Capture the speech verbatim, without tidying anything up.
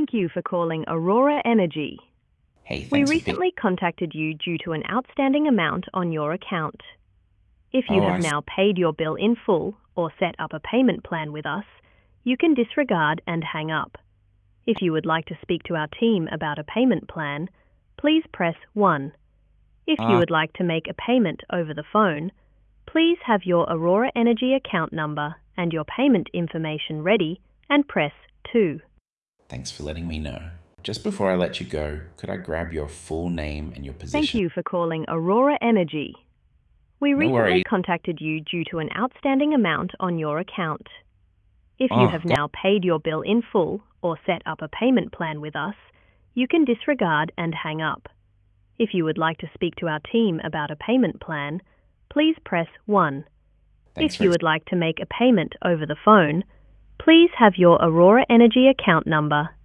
Thank you for calling Aurora Energy. Hey, We thanks for pick. recently contacted you due to an outstanding amount on your account. If you Oh, have I s- now paid your bill in full or set up a payment plan with us, you can disregard and hang up. If you would like to speak to our team about a payment plan, please press one. If you uh, would like to make a payment over the phone, please have your Aurora Energy account number and your payment information ready and press two. Thanks for letting me know. Just before I let you go, could I grab your full name and your Thank position? you for calling Aurora Energy. We No recently worries. contacted you due to an outstanding amount on your account. If you Oh, have got now paid your bill in full or set up a payment plan with us, you can disregard and hang up. If you would like to speak to our team about a payment plan, please press one. If Thanks for you ex- would like to make a payment over the phone, please have your Aurora Energy account number